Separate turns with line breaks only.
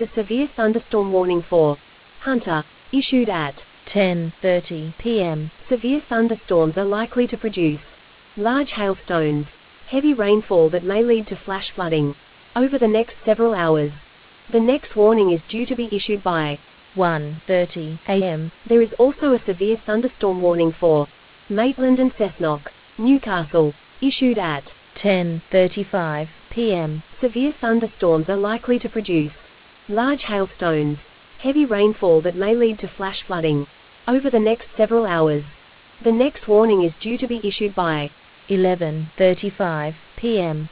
a severe thunderstorm warning for Hunter, issued at
10:30 p.m.
Severe thunderstorms are likely to produce large hailstones, heavy rainfall that may lead to flash flooding over the next several hours. The next warning is due to be issued by
1:30 a.m.
There is also a severe thunderstorm warning for Maitland and Cessnock, Newcastle, issued at
10:35 p.m.
Severe thunderstorms are likely to produce large hailstones, heavy rainfall that may lead to flash flooding over the next several hours. The next warning is due to be issued by
11:35 p.m.